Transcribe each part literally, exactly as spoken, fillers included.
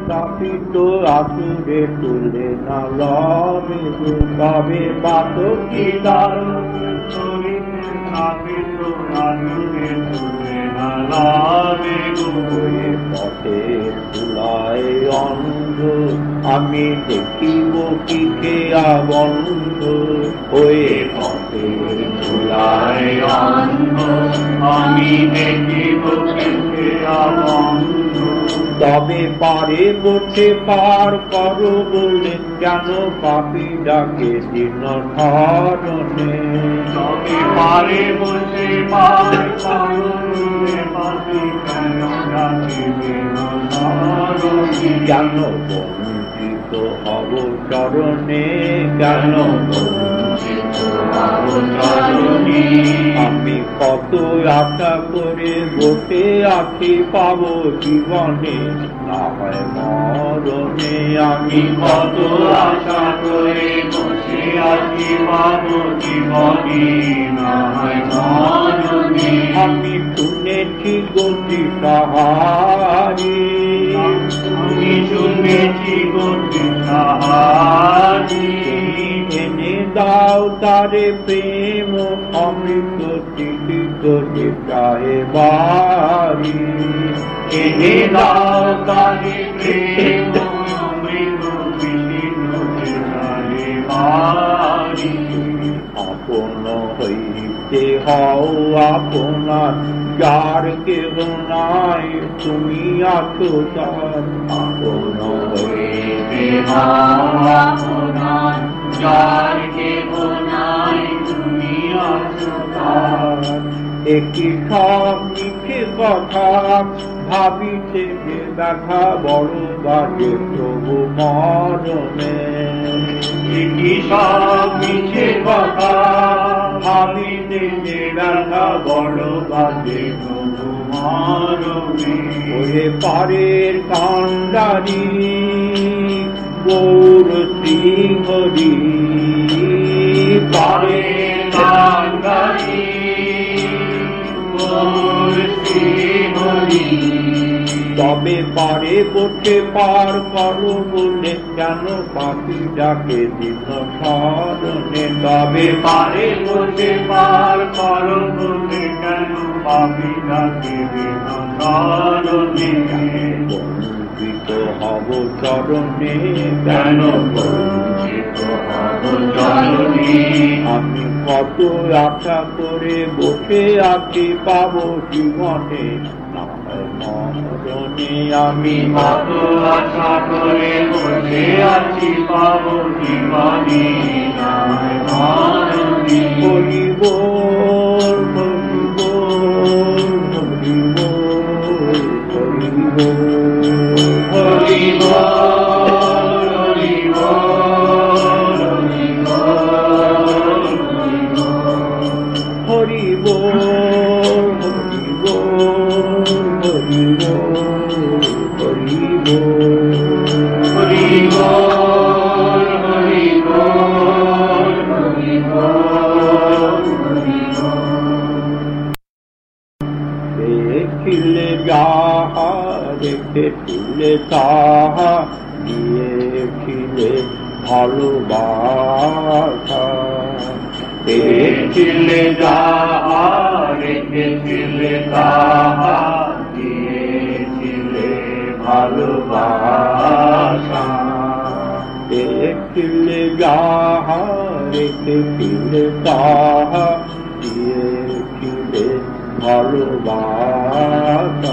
তাপিত আসুরে তুলে না লবে গো, তবে বাতকি দারুণ তাপিত আসুরে তুলে না লবে গো। পথের ধুলায় অন্ধ আমি দেখিব কি খেয়া বন্ধ, হয়ে পথের ধুলায় অন্ধ আমি দেখিব কি খেয়া বন্ধ। তবে পারে বসে পার করো বলে কেন পাপি ডাকে দিন ধরণে, তবে পারে বসে পার করো বলে পাপি কেন ডাকে দিন ধরণে। কেন বঞ্চিত হব চরণে, কেন বঞ্চিত হব চরণে। আমি কত আশা করে বসে আছি পাব জীবনে, না হয় মরণে। আমি কত আশা করে বসে আছি পাব জীবনে, না হয় মরণে। আমি শুনেছি গতি সাহারি, আমি শুনেছি গতি সাহারি। এনে দাও তারে প্রেম অমৃত চিকিত চাহে বাড়ি, এনে দাও তারে প্রেম অমৃত চিকিত চাহে বাড়ি। আপন হইতে হও আপনার, যার কেহ নাই তুমি আছো তার। আপন হইতে হও আপনার, যার কেহ নাই তুমি আছো তার। একই সব মিছে কথা ভাবিছে যে দেখা বড় বাজে প্রভু মরণে। একই সব মিছে কথা ভাবিছে যে দেখা বড় বাজে প্রভু মরণে। ওরে পারের কান্ডারি গৌর শ্রীহরি, পারের কান্ডারি গৌর শ্রীহরি। তবে পারে বসে পার করো বলে কেন পাপি ডাকে দিন ধরণে, তবে পারে বসে পার করো বলে কেন পাপি ডাকে দিন ধরণে। বঞ্চিত হব চরণে, কেন বঞ্চিত হব চরণে। আমি কত আশা করে বসে আছি পাব জীবনে, না হয় মরণে। আমি কত আশা করে বসে আছি পাব জীবনে, না হয় মরণে। হরি বল হরি বল হরি বল হরি বল হরি বল হরি বল হরি বল হরি বল হরি বল হরি বল হরি বল হরি বল হরি বল হরি বল। দেখিলে যাহা দেখেছিলে তাহা দিয়েছিলে ভালোবাসা, দেখছিলে যাহা রেখেছিলে তাহা দিয়েছিলে ভালোবাসা। দেখছিলে যাহা রেখেছিলে তাহা দিয়েছিলে ভালোবাসা।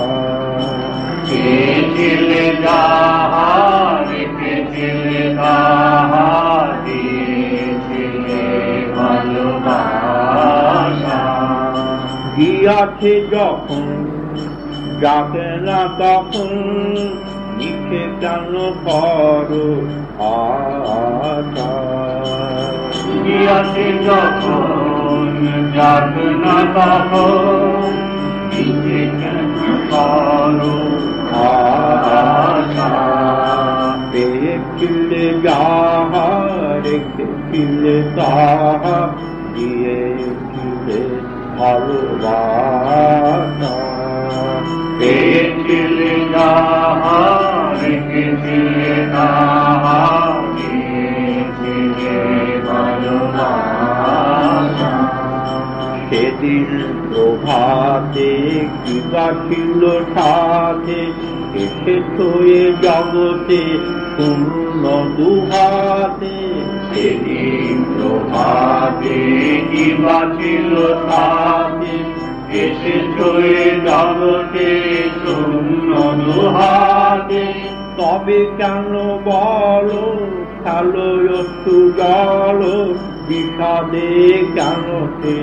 দেখছিলে যাহা রেখেছিলে তাহা দিয়েছিলে ভালোবাসা। গিয়াছে যখন যাকে না তখন লিখে কেন করো আশা। গিয়াছে যখন যাকে না তখন লিখে কেন করো আশা। দেখছিলে যাহা রেখেছিলে তাহা দিয়েছিলে ভালোবাসা। দেখছিলে যাহা রেখেছিলে দিয়েছিলে তাহা দিয়েছিলে ভালোবাসা। সেদিন প্রভাতে কিবা ছিল সাথে, এসেছ এ জগতে শূন্য দুহাতে। সেদিন প্রভাতে কিবা ছিল সাথে, এসেছ এ জগতে শূন্য দুহাতে। তবে কেন বলো খেলো একটু জল, বিষাদে কেন সে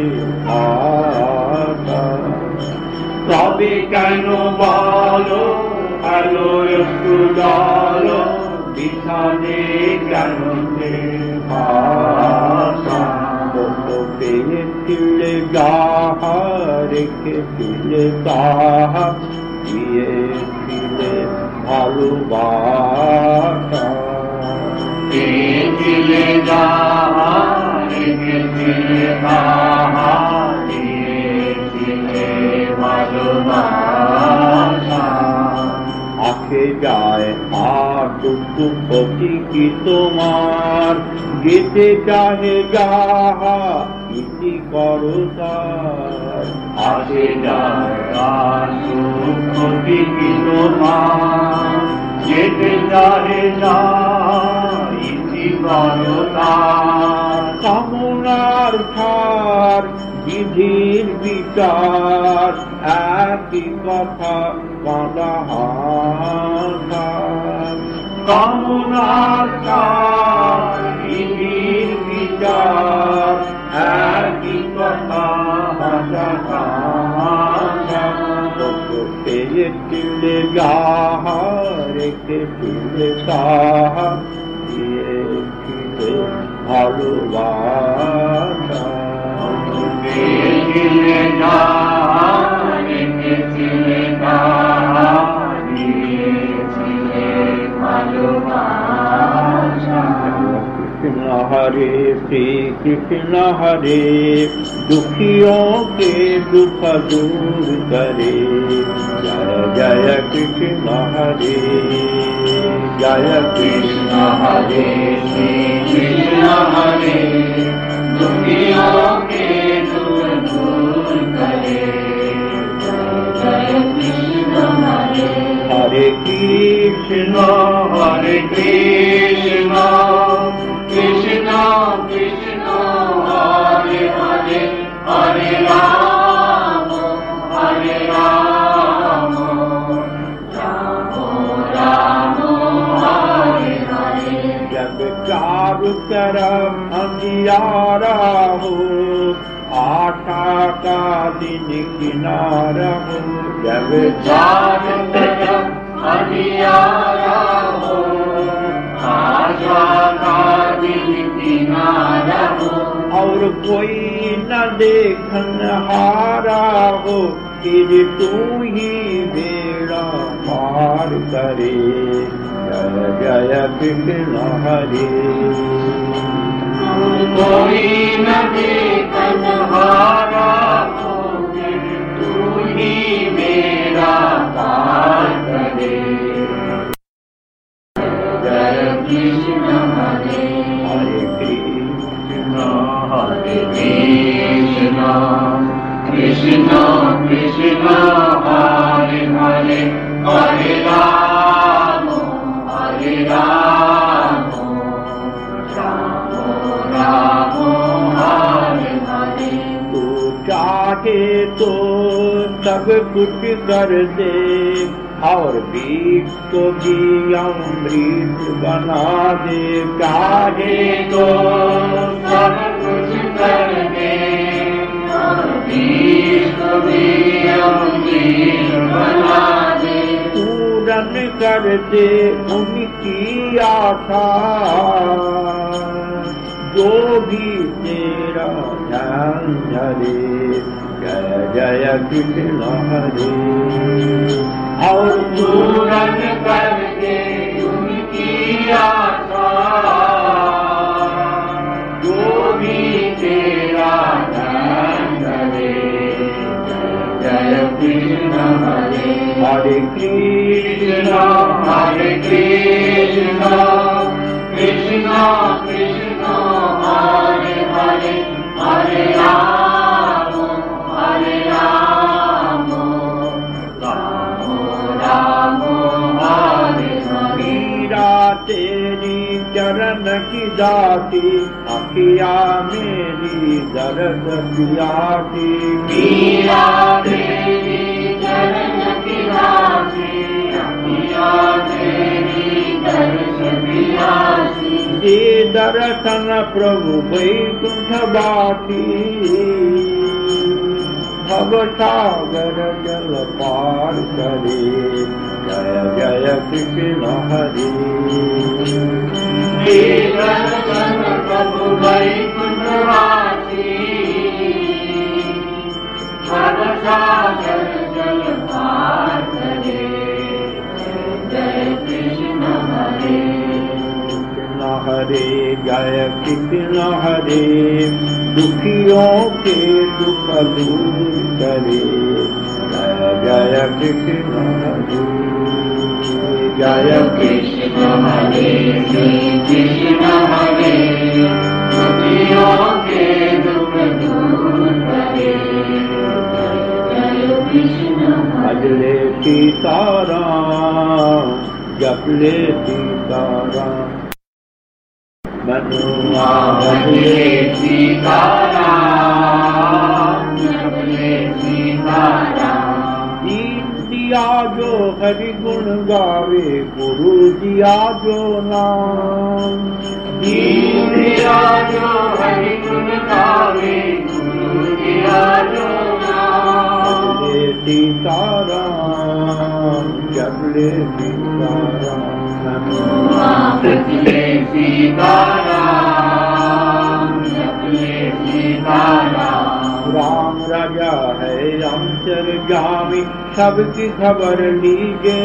আশা। তবে কেন বলো খেলো একটু জল, বিষাদে কেন সে আশা। পেয়েছিলে যাহা রেখেছিলে তাহা, দিয়েছিলে ভালোবাসা। পেয়েছিলে যাহা রেখেছিলে তাহা, দিয়েছিলে ভালোবাসা। আসে যায় আর টুকটু ক্ষতি কি তোমার, যেতে চাহে যাহা ইতি করো তার। আসে যায় আর ক্ষতি কি তোমার, যেতে চাহে যাহা ইতি করো তার। কামনার ছাড় বিধির বিচার, একই কথা কাঁদা হাসার। কামনার ছাড় বিধির বিচার, একই কথা হাসা হাসার। পেয়েছিলে যাহা রেখেছিলে তাহা, দিয়েছিলে ভালোবাসা। পেয়েছিলে যাহা রেখেছিলে তাহা, দিয়েছিলে ভালোবাসা। কৃষ্ণ হরে শ্রী কৃষ্ণ হরে, दुखियों के दुख दूर करे। जय जय कृष्ण हरे, जय कृष्ण हरे श्री कृष्ण हरे, दुखियों के दुख दूर करे। जय कृष्ण हरे, हरे कृष्ण हरे कृष्ण, कृष्ण कृष्ण हरे हरे, हरे राम हरे राम, राम राम हरे हरे। जब चारों तरफ अंधियारा हो, आशा का दिन किनारा हो। जब चारों तरफ अंधियारा हो, आशा का दिन किनारा हो। और कोई न देखन हारा हो, फिर तू ही बेड़ा पार करे। जय जय कृष्ण हरे, कोई न देखन हारा हो, फिर तू ही बेड़ा पार करे। जय कृष्ण हरे, हरे कृष्ण हरे कृष्ण, कृष्ण कृष्ण हरे हरे, हरे राम हरे राम, राम राम हरे हरे। तू चाहे तो सब कुछ कर दे, और बीज को भी अमृत बना दे। चाहे तो सब कुछ कर दे, और बीज को भी अमृत बना दे। पूरन कर दे उनकी आशा, जो भी तेरा ध्यान धरे। जय जय कृष्ण हरे, और पूरन कर दे उनकी आशा, जो भी तेरा ध्यान धरे। जय कृष्ण हरे, हरे कृष्ण हरे कृष्ण, कृष्ण कृष्ण हरे हरे हरे राम हरे राम राम राम हरे हरे। मीरा तेरी चरण की दाती अखिया मेरी दर्द पियाती। मीरा तेरी चरण की दाती अखिया मेरी दर्द पियाती। दे दर्शन प्रभु वैकुंठ बाटी भव सागर जल पार करे। जय जय कृष्ण हरे। दे दर्शन प्रभु वैकुंठ बाटी भव सागर जल पार करे। जय कृष्ण हरे हरे जय कृष्ण हरे। दुखियों के दुख दूर करे। जय जय कृष्ण हरे। जय कृष्ण हरे कृष्ण हरे। दुखियों के दुख दूर करे। जय कृष्ण भजले सीताराम जपले सीताराम। मनुआ भजले सीताराम जपले सीताराम। दीन दिया जो हरि गुण गावे गुरु दिया जो नाम। दीन दिया जो हरि गुण गावे गुरु दिया जो नाम। भजले सीताराम जपले सीताराम। जपले सीताराम जपले सीताराम। राम राजा है अंतर्यामी सबकी खबर लीजे।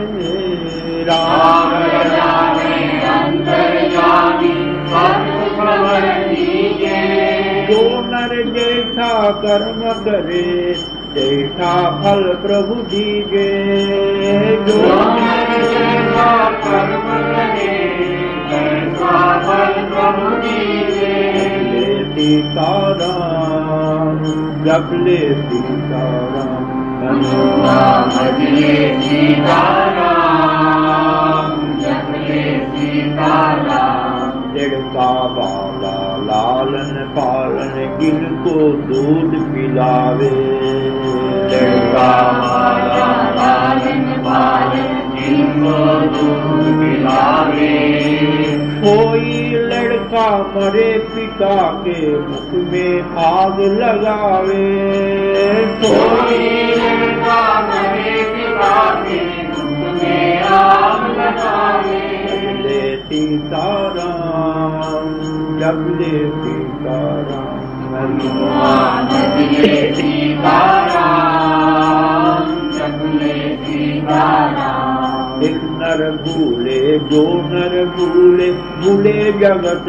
राम राजा है अंतर्यामी सबकी खबर लीजे। जो नर जैसा कर्म करे जैसा फल प्रभु दीजे। जो नर जैसा कर्म करे जैसा फल प्रभु दीजे। सीताराम जपले सीताराम। भजले सीताराम जपले सीताराम। लड़का बाला लालन पालन जिनको दूध पिलावे। लड़का बाला लालन पालन जिनको दूध पिलावे। कोई लड़का मरे पिता के मुख में आग लगावे। कोई लड़का मरे पिता के मुख में आग लगावे। जपले सीताराम जपले सीताराम। जपले सीताराम जपले सीताराम। एक नर भूले जो नर भूले भूले जगत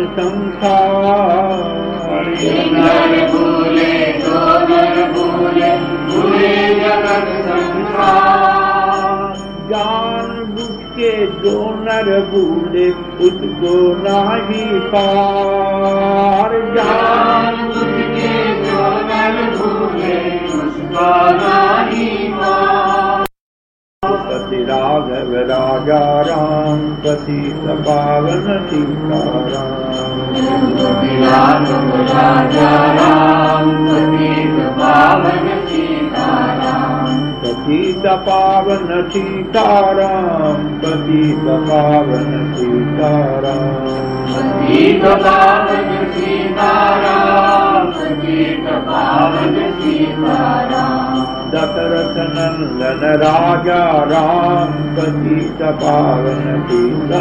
संसार। एक नर भूले जो नर भूले भूले जगत संसार। जान बुझ के जो नर भूले उसको नाही पार। जान बुझ के जो नर भूले उसको नाही पार। पति राघव राजा राम पति पावन सीताराम। पति राघव राजा राम पति पावन सीताराम। पति पावन सीताराम पति पावन सीताराम। पति पावन सीताराम पति पावन सीताराम। दशरथ नंदन राजा राम पति पावन सीता।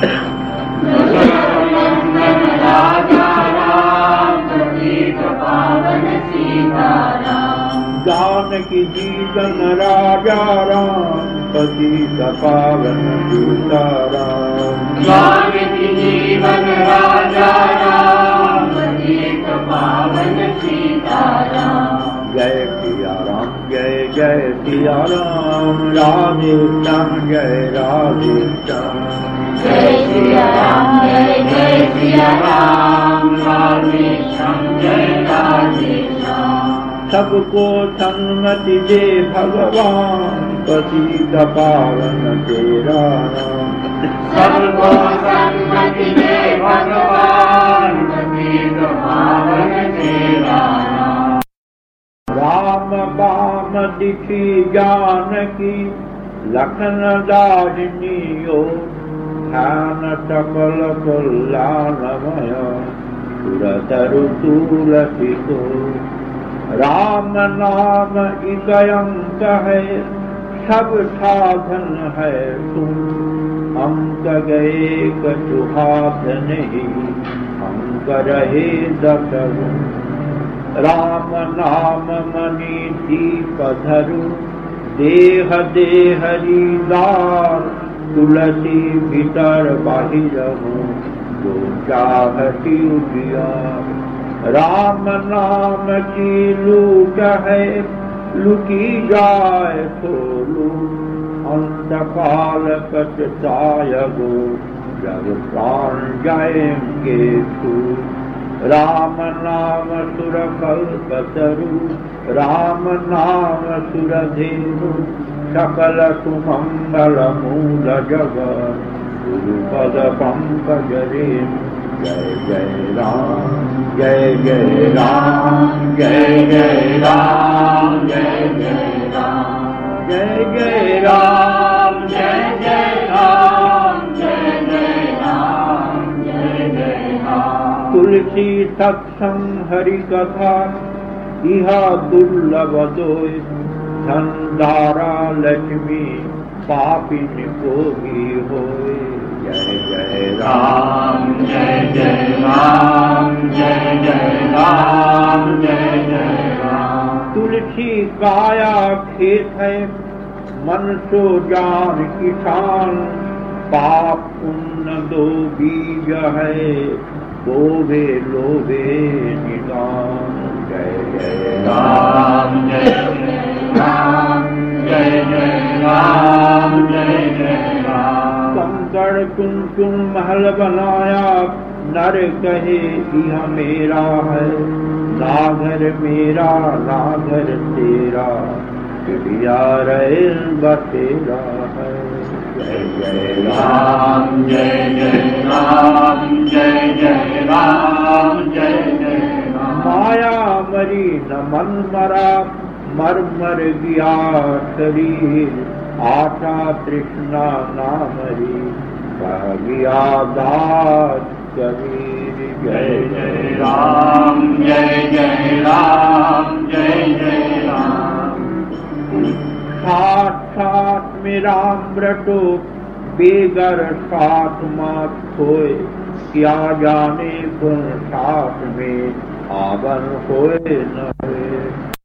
दशरथ नंदन राजा राम पति पावन सीताराम। जानकी जीवन राजा राम पति पावन सीताराम। जानकी जीवन राजा राम पति पावन सीताराम। जय सिया राम जय जय सिया राम राधे श्याम जय राधे श्याम। जय सिया राम जय जय सिया राम राधे श्याम जय राधे श्याम। सबको सन्मति दे भगवान प्रसीद पावन तेरा नाम। सबको सन्मति दे भगवान प्रसीद पावन तेरा नाम। राम बाम दिखी जानकी लखन दारिणियो ध्यान सकल कल्याणमय सुरतरु तुलसी को। राम नाम इकयंक है सब साधन है तुम। अंक गए कछु हाथ नहीं अंक रहे दस गुण। राम नाम मणि दीप धरु देह देहरी दार। तुलसी भीतर बाहिर हूँ जो चाहती उजियार। राम नाम की लूट है लुटी जाए तो लूट। अंतकाल कटताय गो जब प्राण जाएंगे छूट। राम नाम सुर कल्पतरु राम नाम सुर धेनु। सकल सुमंगल मूल जगत गुरुपद पंकज रेणु। जय जय राम जय जय राम जय जय राम जय जय राम जय जय राम जय जय राम जय जय राम जय जय राम। तुलसी सत्संग हरि कथा इहा दुर्लभ दोय। धन धारा लक्ष्मी पापिन को भी होए। जय जय राम जय जय राम जय जय राम जय जय राम। तुलसी काया खेत है मन सो जान किसान। पाप पुण्य दो बीज है बोवे लोभे निदान। जय जय राम जय जय राम जय जय राम जय जय राम। कंकड़ कुंकुम महल बनाया नर कहे यह मेरा है। ना घर मेरा ना घर तेरा चिड़िया रहे बसेरा है। जय जय राम जय जय राम जय जय राम जय जय राम। माया मरी न मन मरा मर मर गया शरीर। आशा तृष्णा ना मरी कह गया दास कबीर। जय जय राम जय जय राम जय जय राम। साथ साथ में राम रटो बेगर साथ मात खोए। क्या जाने कौन साथ में आवन होए न होए।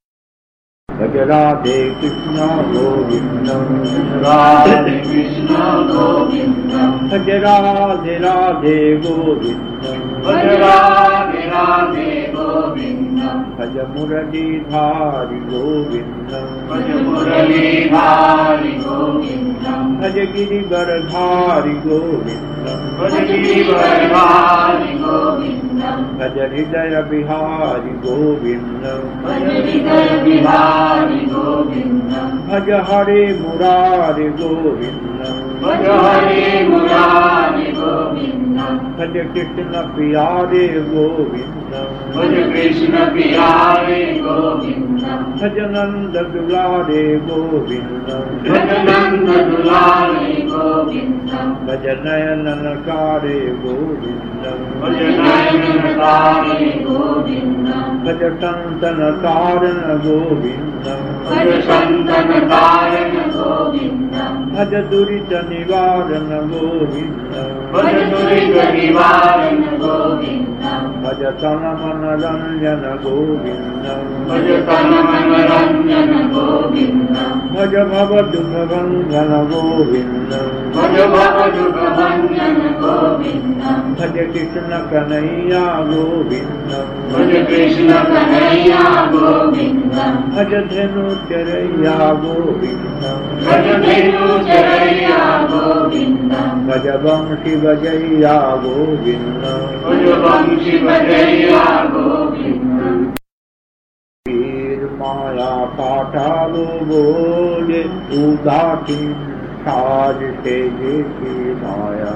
भज राधे कृष्ण गोविंदम राधे कृष्ण गोविंदम। भज राधे राधे गोविंदम भज राधे राधे गोविंदम। भज मुरलीधारी गोविंदम भज मुरलीधारी गोविंदम। भज गिरिवरधारी गोविंदम भज गिरिवरधारी गोविंदम। भज हृदय बिहारी गोविंदम भज हृदय बिहारी गोविंदम। भज हरे मुरारी गोविंदम भज हरे मुरारी गोविंदम। भज कृष्ण प्यारे गोविंदम भज कृष्ण प्यारे गोविंदम। भज नंद दुलारे गोविंदम भज नंद दुलारे गोविंदम। भज नयननकारे गोविंदम भज नयननकारे गोविंदम। भज संतन तारण गोविंदम भज संतन तारण गोविंदम। भज दुरित निवारण गोविंदम भज दुरित निवारण गोविंदम। भज तन मन रंजन गोविंदम भज तन मन रंजन गोविंदम। भज भव दुख भंजन गोविंदम भज भव दुख भंजन गोविंदम। भज कृष्ण कन्हैया गोविंदम भज कृष्ण कन्हैया गोविंदम भज धेनु चरैया गोविंदम भज धेनु चरैया गोविंदम भज वंशी बजैया गोविंदम भज वंशी बजैया गोविंदम वीर माया काटालो बोले उदासीन साज से देखी माया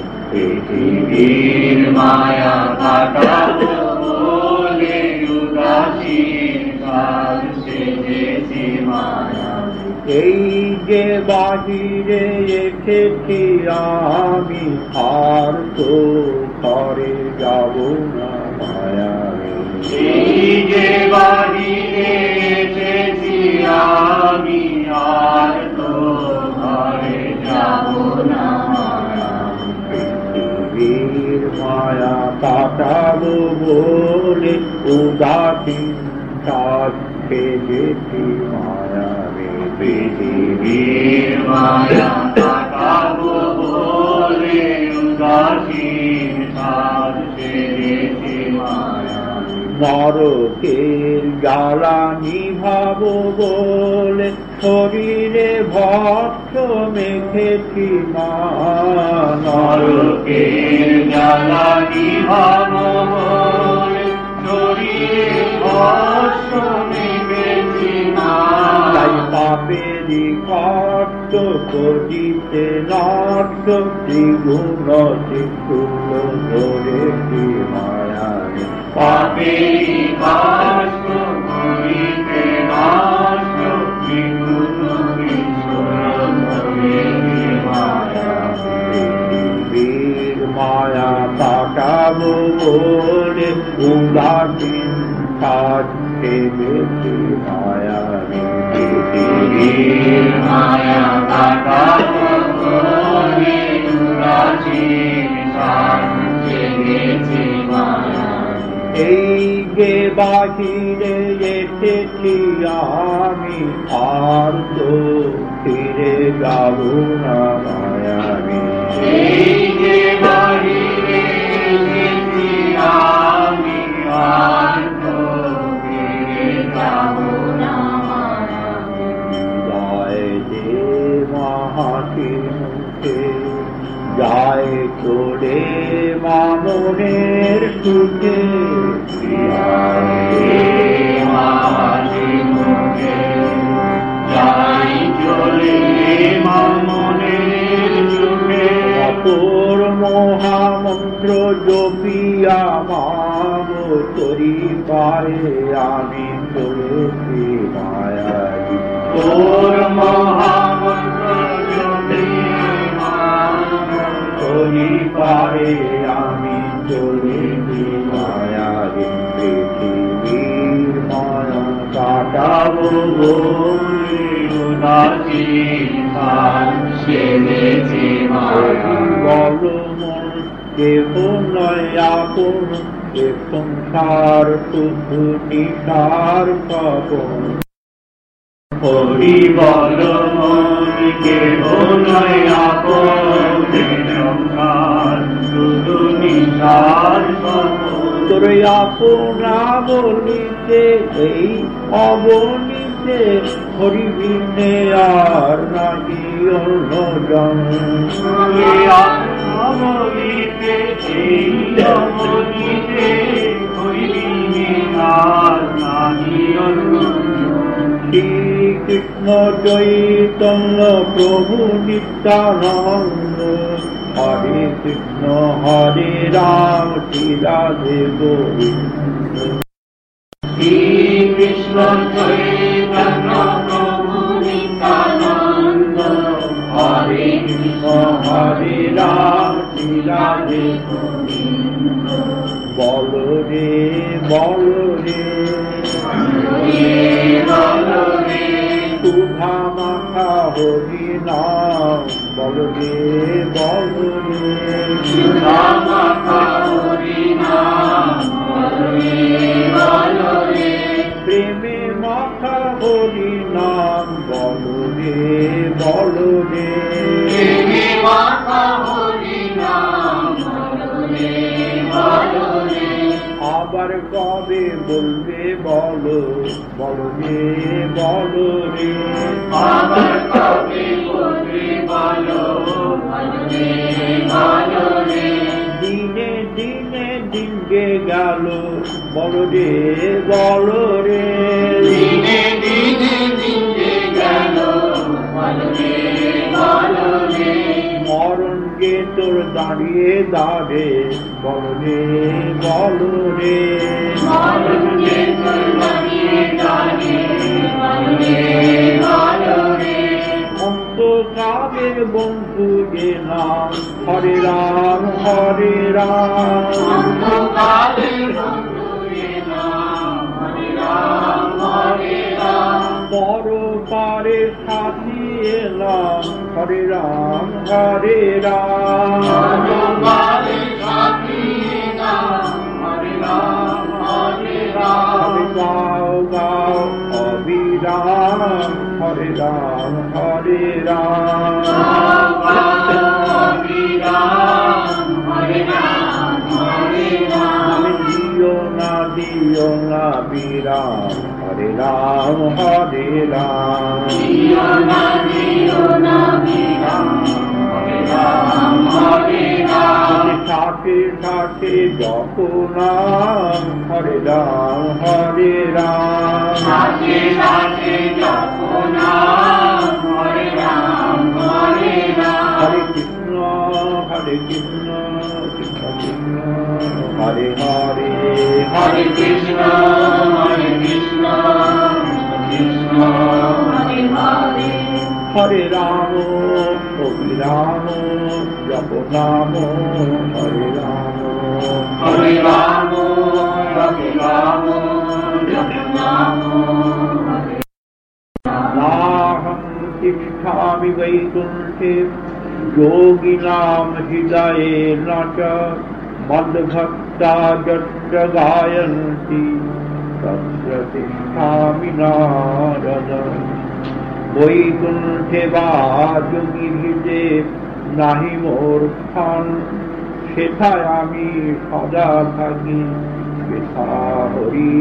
वीर माया काटालो बोले उदासीन साज से देखी माया এই যে বাহিরে এসেছি আমি আর তো ঘরে যাব না মায়া এই যে বাহিরে এসেছি আমি আর তো ঘরে যাব না পৃথিবীর মায়া কাটাবো বলে উদাসীন সাজ সেজেছি মায়া পৃথিবীর মায়া কাটাবো বলে উদাসীন সাজ সেজেছি মায়া নরকের জ্বালা নিভাবো বলে শরীরে ভক্ত মেখেছি মা নরকের জ্বালা নিভাবো বলে শরীরে ভক্ত মেখেছি মা তাই পাপেরই কষ্ট করিতে নষ্ট ত্রিগুণ ত্রিগুণ ধরেছি মায়া পাপেরই কষ্ট করিতে নষ্ট ত্রিগুণ ত্রিগুণ ধরেছি মায়া পৃথিবীর মায়া কাটাবো বলে উদাসীন সাজ সেজেছি মায়া পৃথিবীর মায়া কাটাবো বলে উদাসীন সাজ সেজেছি মায়া এই যে বাহিরে এসেছি আমি আর তো ফিরে যাব না মায়াবী এই যে বাহিরে এসেছি আমি আর তো ফিরে যাব না মায়াবী জয় দে মহাশির মুখে যায় চলে মামনের সুখে যাই চলে মামনের সুখে অপর মহামন্ত্র জপিয়া মাম তরি পায়ে আমি চলেছি মায়াবী তোর মহামন্ত্র জপিয়া তরি পায়ে আমি চলেছি মায়াবী পৃথিবীর মায়া কাটাবো বলে উদাসীন সাজ সেজেছি মায়া বল মন দেহ নয় আপন এ সংসার শুধু নিশার পাবন হরি বল মনি কেহ নয় আপন সংসার শুধু নিশার স্বপন তোর আপনা বলিতে এই অবনীতে হরিবিনে আর নাহি অন্যজন বলিতে এই অবনীতে হরিবিনে আর নাহি অন্যজন শ্রীকৃষ্ণ চৈতন্য প্রভু নিত্যানন্দ হরে কৃষ্ণ হরে রাম শ্রী রাধে গোবিন্দ শ্রীকৃষ্ণ চৈতন্য প্রভু নিত্যানন্দ হরে কৃষ্ণ হরে রাম শ্রী রাধে গোবিন্দ বল রে বল রে বল রে শুভা মাখা হরি নাম বল রে বল রে শুভা মাখা হরি নাম বল রে বল রে প্রেমে মাখা হরি নাম বল রে বল রে প্রেমে মাখা হরি নাম বল রে আবার কবে বলবে বলো বলো রে বলো রে আবার কবে বলবে বলো বলো রে বলো রে দিনে দিনে দিন যে গেল বলো রে বলো রে দিনে দিনে দিন যে গেল বলো রে বলো রে মরণ যে তোর দাঁড়িয়ে দাঁড়ে বলো রে বলো রে মরণ যে তোর দাঁড়িয়ে দাঁড়িয়ে বলো রে বলো রে অন্তকালের বন্ধু যে নাম হরে রাম হরে রাম অন্তকালের বন্ধু রে নাম হরে রাম হরে রাম পর পারে সাথী এলাম হরে রাম হরে রাম অন্তকালের সাথী নাম হরে রাম হরে রাম হরে গাও গাও অবিরাম হরে রাম হরে রাম আমি দিও না দিও না বিরাম হরে রাম হরে রাম সাথে সাথে যত নাম হরে রাম হরে রাম হরে কৃষ্ণ হরে কৃষ্ণ কৃষ্ণ কৃষ্ণ হরে হরে হরে কৃষ্ণ হরে কৃষ্ণ কৃষ্ণ হরে হরে হরে রাম অভিরাম জপ নাম হরে রাম হরে রাম হরে রাম জপ নাম হরে नाहं तिष्ठामि वैकुण्ठे योगिनां हृदयेन च मद्भक्ता यत्र गायन्ति तत्र तिष्ठामि नारद वैकुण्ठे वा योगिभिजे नाहि मोर स्थान সেথায় আমি সদা থাকি সেথা হরি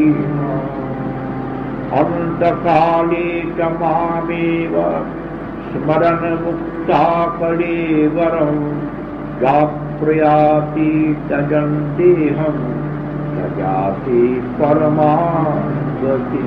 অন্তকালে চ মামেব স্মরণ মুক্তা কলেবরম যা প্রয়াতি তজন্তেহম তজাতি পরমাগতি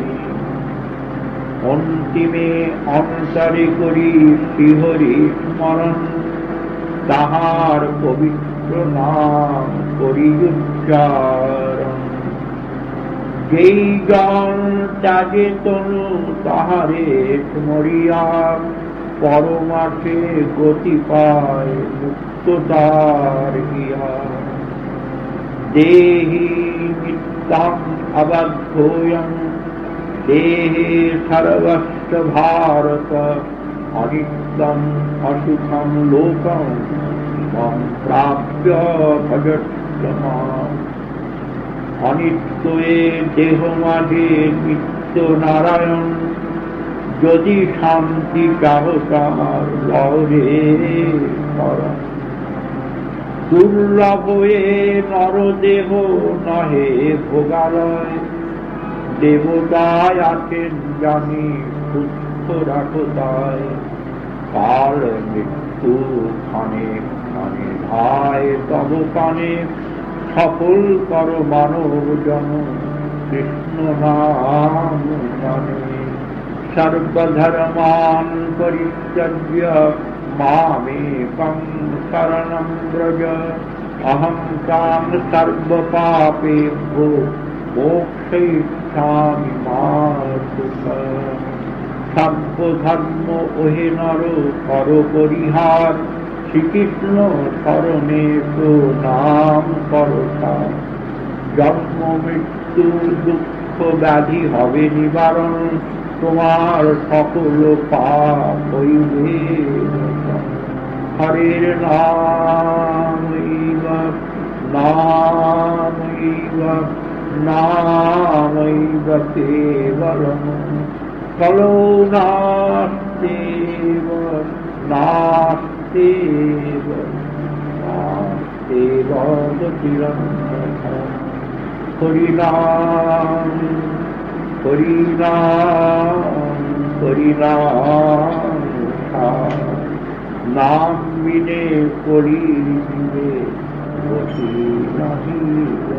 অন্তিমে অন্তরে করি শ্রীহরি স্মরণ তাহার পবিত্র নাম করি উচ্চারণ যেই জন ত্যাগে তনু তাহারে স্মরিয়া পরমার্থে গতি পায় মুক্ততার ইহা দেহি নিত্যং অবদ্ধোয়ং দেহে সর্বস্ব ভারত অনিত্যম অসুখম লোকম মম প্রাপ্য ভজৎসমাম অনিত্য এ দেহ মাঝে নিত্য নারায়ণ যদি শান্তি চাহ তার লহরে করণ দুর্লভ এ নরদেহ নহে ভোগালয় দেবতায় আছেন জানি সুস্থ রাখো তাই কাল মৃত্যু খানে খানে ধায় তব পানে সফল কর মানব জন কৃষ্ণ নাম জানে সর্বধর্মান পরিত্যজ্য মামেকং শরণং ব্রজ অহং কাম সর্বপাপেভ্যো মোক্ষয়িষ্যামি মা শুচা সর্বধর্ম ওহে নর কর পরিহার শ্রীকৃষ্ণ স্মরণে প্রণাম করতা জন্ম মৃত্যু দুঃখ ব্যাধি হবে নিবারণ তোমার সকল পাপ হইবে হরের নামৈব নামৈব নামৈব কেবলম কলৌ নাস্তেব নাস্তেব নাস্তেব গতিরন্যথা হরি নাম হরি নাম হরি নাম নাম বিনে করি দিবে বসি নাহি।